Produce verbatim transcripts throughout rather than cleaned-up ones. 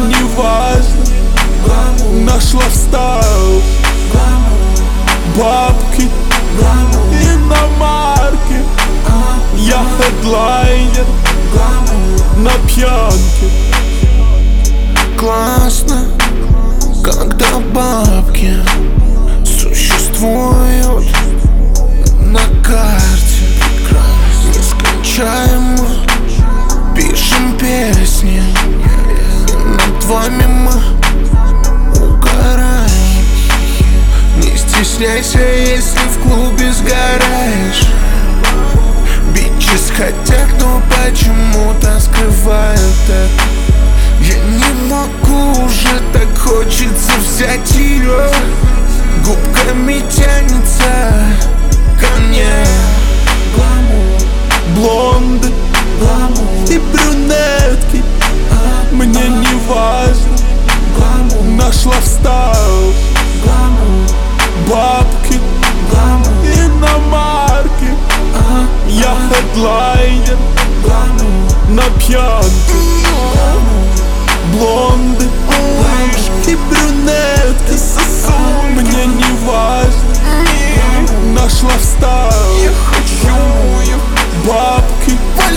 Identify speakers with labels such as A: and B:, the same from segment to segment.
A: не важно. Наш лайфстайл, бабки, иномарки. Я хедлайнер на пьянке.
B: Классно, когда бабки существуют на карте. Нескончаемо пишем песни, и над вами мы угораем. Не стесняйся, если в клубе сгораешь. Бичес хотят, но почему-то скрывают это. Я не могу уже, так хочется взять ее. Губками тянется ко мне.
A: Блонды и брюнетки, мне не важно. Наш лайфстайл, бабки, иномарки. Я хедлайнер на пьянке. Блонды и брюнетки, мне не важно. Наш лайфстайл, бабки,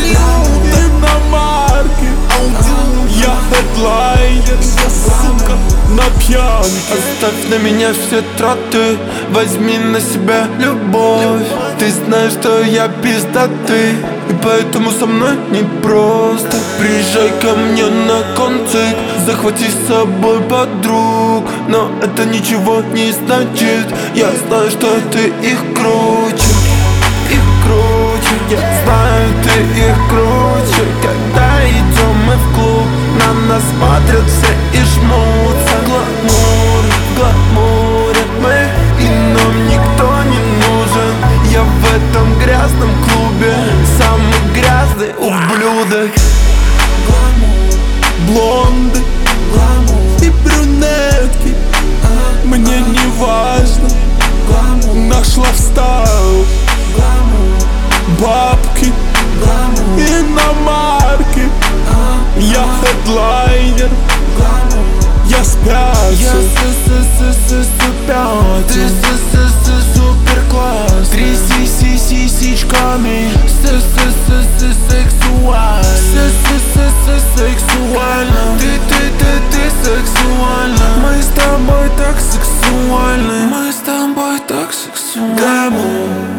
A: иномарки. Я хедлайнер, сука, на пьянке.
C: Оставь на меня все траты, возьми на себя любовь. Ты знаешь, что я пиздатый, и поэтому со мной непросто. Приезжай ко мне на концерт, захвати с собой подруг. Но это ничего не значит, я знаю, что ты их круче. Их круче, я знаю, ты их круче. Когда идем мы в клуб, на нас смотрят все и жмутся. Гламур, гламуре мы, и нам никто не нужен. Я в этом грязном клубе самый грязный ублюдок.
A: Блонды и брюнетки, мне не важно. Наш лайфстайл, бабки, иномарки. Я хедлайнер, я спятил.
B: Ты супер класс. Тряси сисичками. Сексуально. Сексуально. Ты, ты, ты, ты сексуальна. Мы с тобой так сексуальны. Мы с тобой так сексуальны.